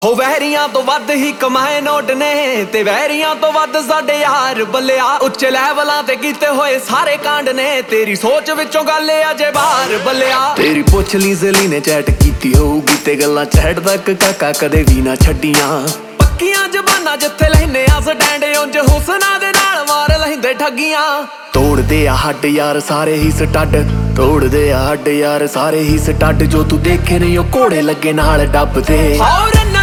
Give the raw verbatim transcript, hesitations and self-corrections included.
ਹੋ ਵਹਿਰੀਆਂ ਤੋਂ ਵੱਧ ਹੀ ਕਮਾਏ ਨੋਟ ਨੇ ਤੇ ਵਹਿਰੀਆਂ ਤੋਂ ਵੱਧ ਸਾਡੇ ਯਾਰ ਬੱਲਿਆ। ਉੱਚੇ ਲੈਵਲਾਂ ਤੇ ਕੀਤੇ ਹੋਏ ਸਾਰੇ ਕਾਂਡ ਨੇ, ਤੇਰੀ ਸੋਚ ਵਿੱਚੋਂ ਗੱਲ ਅਜੇ ਬਾਹਰ ਬੱਲਿਆ। ਤੇਰੀ ਪੁੱਛ ਲਈ ਜ਼ਲੀ ਨੇ ਚੈਟ ਕੀਤੀ ਹੋਊਗੀ ਤੇ ਗੱਲਾਂ ਚੈਟ ਤੱਕ ਕਾਕਾ ਕਦੇ ਵੀ ਨਾ ਛੱਡੀਆਂ। ਪੱਕੀਆਂ ਜ਼ਬਾਨਾਂ ਜਿੱਥੇ ਲੈਨੇ ਆ ਸਟੈਂਡ ਉਂਝ ਹੁਸਨਾ ਦੇ ਨਾਲ ਮਾਰ ਲੈਂਦੇ ਠੱਗੀਆਂ। ਤੋੜਦੇ ਆ ਹੱਡ ਯਾਰ ਸਾਰੇ ਹੀ ਸਟੱਡ, ਤੋੜਦੇ ਆ ਹੱਡ ਯਾਰ ਸਾਰੇ ਹੀ ਸਟੱਡ। ਜੋ ਤੂੰ ਦੇਖੇ ਨਹੀਂ ਉਹ ਘੋੜੇ ਲੱਗੇ ਨਾਲ ਡੱਬ ਤੇ।